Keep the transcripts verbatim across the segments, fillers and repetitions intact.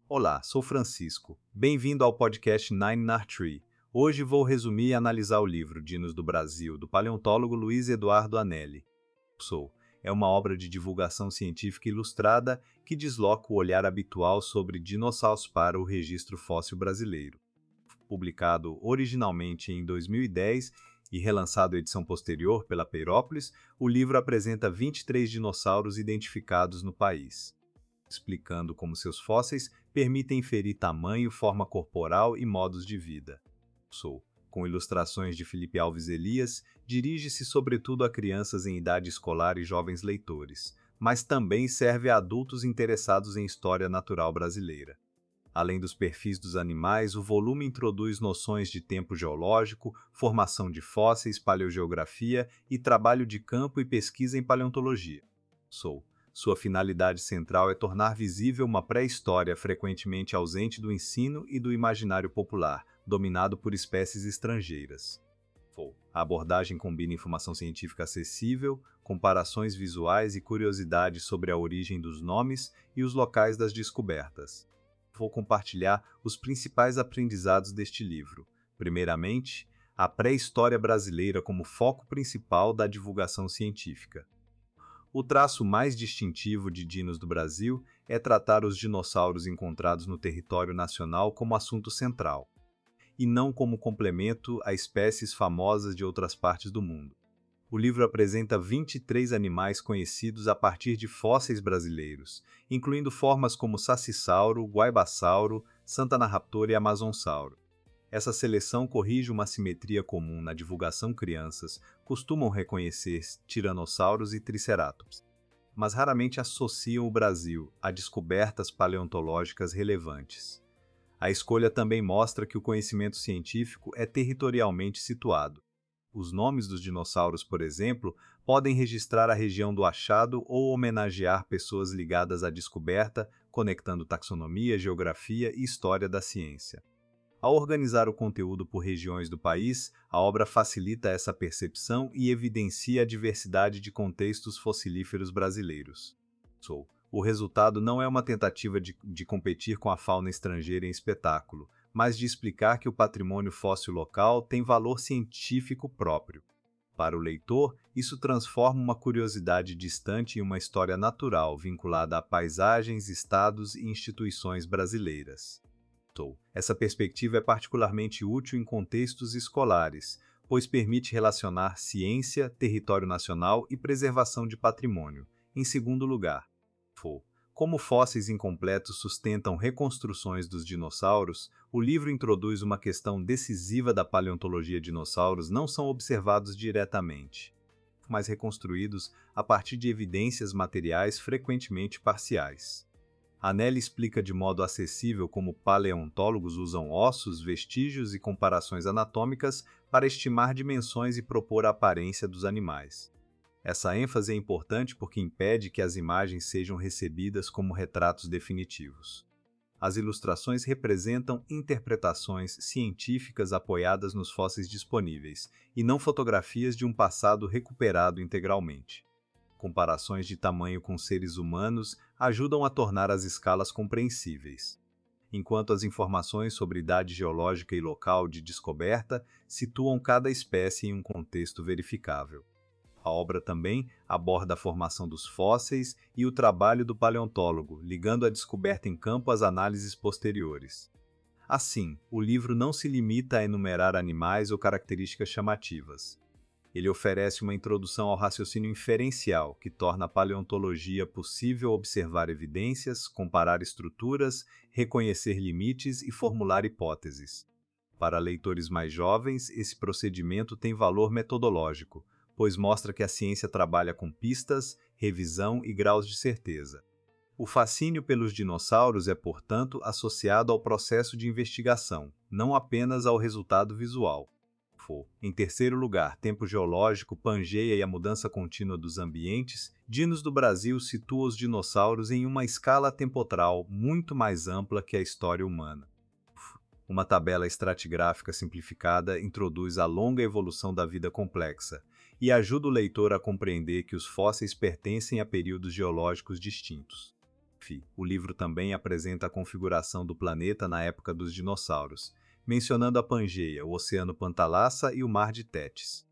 Olá, sou Francisco. Bem-vindo ao podcast Nine Nar Tree. Hoje vou resumir e analisar o livro Dinos do Brasil, do paleontólogo Luiz Eduardo Anelli. Sou. É uma obra de divulgação científica ilustrada que desloca o olhar habitual sobre dinossauros para o registro fóssil brasileiro. Publicado originalmente em dois mil e dez e relançado edição posterior pela Peirópolis, o livro apresenta vinte e três dinossauros identificados no país, explicando como seus fósseis permitem inferir tamanho, forma corporal e modos de vida. Sou. Com ilustrações de Felipe Alves Elias, dirige-se sobretudo a crianças em idade escolar e jovens leitores, mas também serve a adultos interessados em história natural brasileira. Além dos perfis dos animais, o volume introduz noções de tempo geológico, formação de fósseis, paleogeografia e trabalho de campo e pesquisa em paleontologia. Sou. Sua finalidade central é tornar visível uma pré-história frequentemente ausente do ensino e do imaginário popular, dominado por espécies estrangeiras. A abordagem combina informação científica acessível, comparações visuais e curiosidades sobre a origem dos nomes e os locais das descobertas. Vou compartilhar os principais aprendizados deste livro. Primeiramente, a pré-história brasileira como foco principal da divulgação científica. O traço mais distintivo de Dinos do Brasil é tratar os dinossauros encontrados no território nacional como assunto central, e não como complemento a espécies famosas de outras partes do mundo. O livro apresenta vinte e três animais conhecidos a partir de fósseis brasileiros, incluindo formas como Sacissauro, Guaibassauro, Santana-Raptor e Amazonsauro. Essa seleção corrige uma assimetria comum na divulgação. Crianças costumam reconhecer tiranossauros e triceratops, mas raramente associam o Brasil a descobertas paleontológicas relevantes. A escolha também mostra que o conhecimento científico é territorialmente situado. Os nomes dos dinossauros, por exemplo, podem registrar a região do achado ou homenagear pessoas ligadas à descoberta, conectando taxonomia, geografia e história da ciência. Ao organizar o conteúdo por regiões do país, a obra facilita essa percepção e evidencia a diversidade de contextos fossilíferos brasileiros. Sou. O resultado não é uma tentativa de, de competir com a fauna estrangeira em espetáculo, mas de explicar que o patrimônio fóssil local tem valor científico próprio. Para o leitor, isso transforma uma curiosidade distante em uma história natural vinculada a paisagens, estados e instituições brasileiras. Essa perspectiva é particularmente útil em contextos escolares, pois permite relacionar ciência, território nacional e preservação de patrimônio. Em segundo lugar, como fósseis incompletos sustentam reconstruções dos dinossauros, o livro introduz uma questão decisiva da paleontologia. Dinossauros não são observados diretamente, mas reconstruídos a partir de evidências materiais frequentemente parciais. Anelli explica de modo acessível como paleontólogos usam ossos, vestígios e comparações anatômicas para estimar dimensões e propor a aparência dos animais. Essa ênfase é importante porque impede que as imagens sejam recebidas como retratos definitivos. As ilustrações representam interpretações científicas apoiadas nos fósseis disponíveis, e não fotografias de um passado recuperado integralmente. Comparações de tamanho com seres humanos ajudam a tornar as escalas compreensíveis, enquanto as informações sobre idade geológica e local de descoberta situam cada espécie em um contexto verificável. A obra também aborda a formação dos fósseis e o trabalho do paleontólogo, ligando a descoberta em campo às análises posteriores. Assim, o livro não se limita a enumerar animais ou características chamativas. Ele oferece uma introdução ao raciocínio inferencial, que torna a paleontologia possível observar evidências, comparar estruturas, reconhecer limites e formular hipóteses. Para leitores mais jovens, esse procedimento tem valor metodológico, pois mostra que a ciência trabalha com pistas, revisão e graus de certeza. O fascínio pelos dinossauros é, portanto, associado ao processo de investigação, não apenas ao resultado visual. Em terceiro lugar, tempo geológico, Pangeia e a mudança contínua dos ambientes, Dinos do Brasil situa os dinossauros em uma escala temporal muito mais ampla que a história humana. Uma tabela estratigráfica simplificada introduz a longa evolução da vida complexa e ajuda o leitor a compreender que os fósseis pertencem a períodos geológicos distintos. O livro também apresenta a configuração do planeta na época dos dinossauros, mencionando a Pangeia, o Oceano Pantalassa e o Mar de Tétis.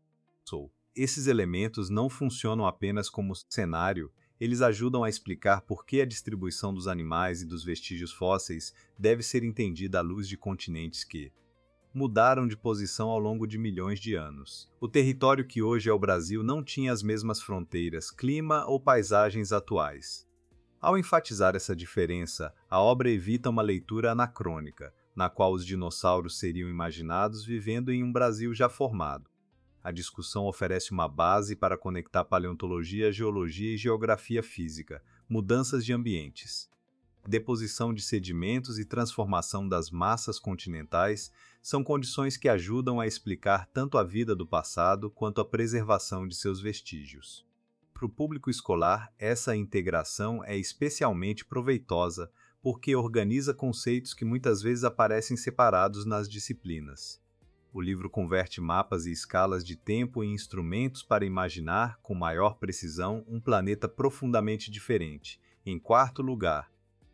Esses elementos não funcionam apenas como cenário, eles ajudam a explicar por que a distribuição dos animais e dos vestígios fósseis deve ser entendida à luz de continentes que mudaram de posição ao longo de milhões de anos. O território que hoje é o Brasil não tinha as mesmas fronteiras, clima ou paisagens atuais. Ao enfatizar essa diferença, a obra evita uma leitura anacrônica, na qual os dinossauros seriam imaginados vivendo em um Brasil já formado. A discussão oferece uma base para conectar paleontologia, geologia e geografia física, mudanças de ambientes, deposição de sedimentos e transformação das massas continentais são condições que ajudam a explicar tanto a vida do passado quanto a preservação de seus vestígios. Para o público escolar, essa integração é especialmente proveitosa porque organiza conceitos que muitas vezes aparecem separados nas disciplinas. O livro converte mapas e escalas de tempo em instrumentos para imaginar, com maior precisão, um planeta profundamente diferente. Em quarto lugar,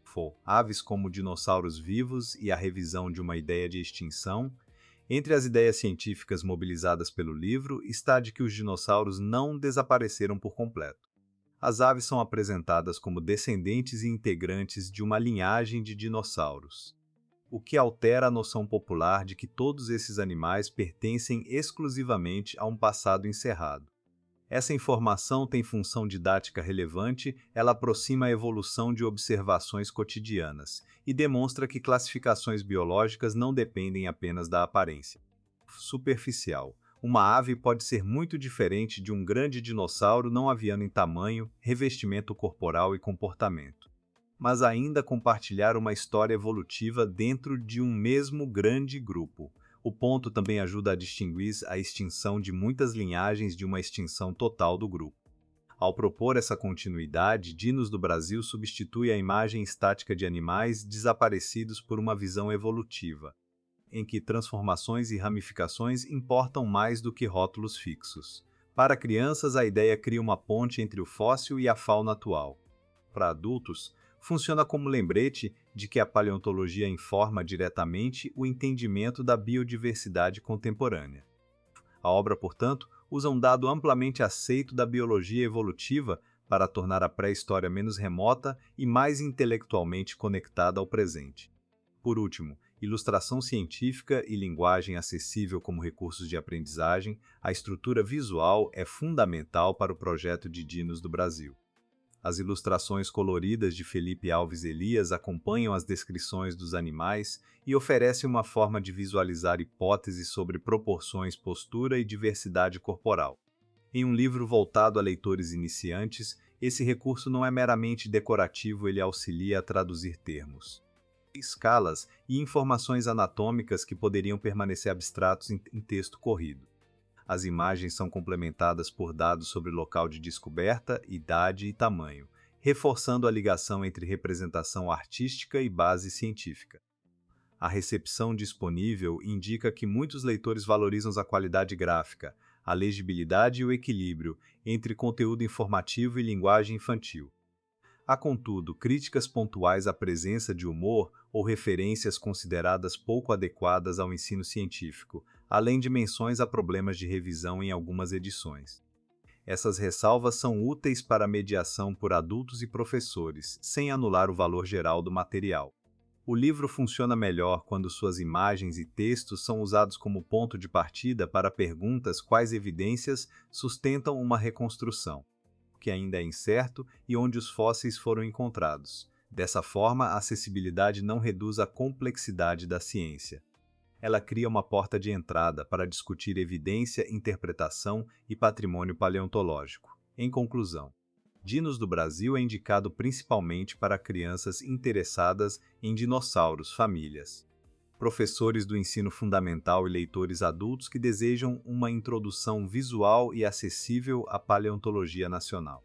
aves como dinossauros vivos e a revisão de uma ideia de extinção. Entre as ideias científicas mobilizadas pelo livro está a de que os dinossauros não desapareceram por completo. As aves são apresentadas como descendentes e integrantes de uma linhagem de dinossauros, o que altera a noção popular de que todos esses animais pertencem exclusivamente a um passado encerrado. Essa informação tem função didática relevante, ela aproxima a evolução de observações cotidianas e demonstra que classificações biológicas não dependem apenas da aparência superficial. Uma ave pode ser muito diferente de um grande dinossauro não aviano em tamanho, revestimento corporal e comportamento, mas ainda compartilhar uma história evolutiva dentro de um mesmo grande grupo. O ponto também ajuda a distinguir a extinção de muitas linhagens de uma extinção total do grupo. Ao propor essa continuidade, Dinos do Brasil substitui a imagem estática de animais desaparecidos por uma visão evolutiva, em que transformações e ramificações importam mais do que rótulos fixos. Para crianças, a ideia cria uma ponte entre o fóssil e a fauna atual. Para adultos, funciona como lembrete de que a paleontologia informa diretamente o entendimento da biodiversidade contemporânea. A obra, portanto, usa um dado amplamente aceito da biologia evolutiva para tornar a pré-história menos remota e mais intelectualmente conectada ao presente. Por último, ilustração científica e linguagem acessível como recursos de aprendizagem, a estrutura visual é fundamental para o projeto de Dinos do Brasil. As ilustrações coloridas de Felipe Alves Elias acompanham as descrições dos animais e oferecem uma forma de visualizar hipóteses sobre proporções, postura e diversidade corporal. Em um livro voltado a leitores iniciantes, esse recurso não é meramente decorativo, ele auxilia a traduzir termos, escalas e informações anatômicas que poderiam permanecer abstratos em texto corrido. As imagens são complementadas por dados sobre local de descoberta, idade e tamanho, reforçando a ligação entre representação artística e base científica. A recepção disponível indica que muitos leitores valorizam a qualidade gráfica, a legibilidade e o equilíbrio entre conteúdo informativo e linguagem infantil. Há, contudo, críticas pontuais à presença de humor ou referências consideradas pouco adequadas ao ensino científico, além de menções a problemas de revisão em algumas edições. Essas ressalvas são úteis para a mediação por adultos e professores, sem anular o valor geral do material. O livro funciona melhor quando suas imagens e textos são usados como ponto de partida para perguntas quais evidências sustentam uma reconstrução, que ainda é incerto, e onde os fósseis foram encontrados. Dessa forma, a acessibilidade não reduz a complexidade da ciência. Ela cria uma porta de entrada para discutir evidência, interpretação e patrimônio paleontológico. Em conclusão, Dinos do Brasil é indicado principalmente para crianças interessadas em dinossauros, famílias, professores do ensino fundamental e leitores adultos que desejam uma introdução visual e acessível à paleontologia nacional.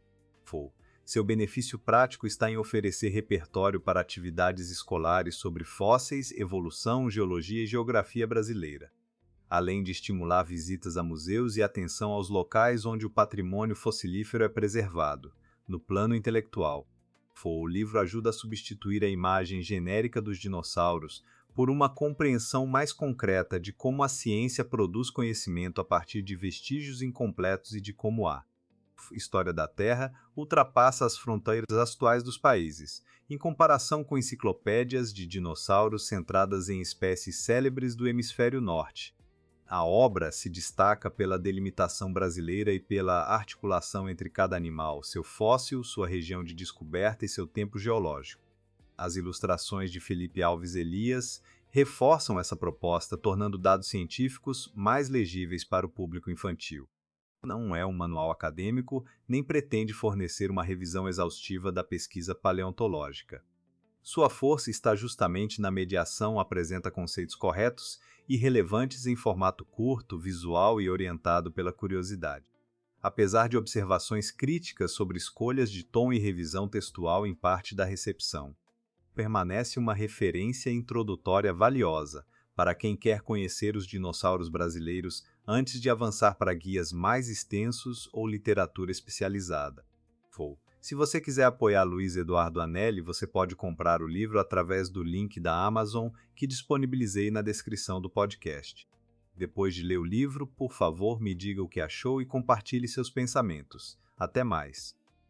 Seu benefício prático está em oferecer repertório para atividades escolares sobre fósseis, evolução, geologia e geografia brasileira, além de estimular visitas a museus e atenção aos locais onde o patrimônio fossilífero é preservado. No plano intelectual, O livro ajuda a substituir a imagem genérica dos dinossauros por uma compreensão mais concreta de como a ciência produz conhecimento a partir de vestígios incompletos e de como a história da Terra ultrapassa as fronteiras atuais dos países, em comparação com enciclopédias de dinossauros centradas em espécies célebres do hemisfério norte. A obra se destaca pela delimitação brasileira e pela articulação entre cada animal, seu fóssil, sua região de descoberta e seu tempo geológico. As ilustrações de Felipe Alves Elias reforçam essa proposta, tornando dados científicos mais legíveis para o público infantil. Não é um manual acadêmico, nem pretende fornecer uma revisão exaustiva da pesquisa paleontológica. Sua força está justamente na mediação, apresenta conceitos corretos e relevantes em formato curto, visual e orientado pela curiosidade. Apesar de observações críticas sobre escolhas de tom e revisão textual em parte da recepção, permanece uma referência introdutória valiosa para quem quer conhecer os dinossauros brasileiros antes de avançar para guias mais extensos ou literatura especializada. Se você quiser apoiar Luiz Eduardo Anelli, você pode comprar o livro através do link da Amazon que disponibilizei na descrição do podcast. Depois de ler o livro, por favor, me diga o que achou e compartilhe seus pensamentos. Até mais!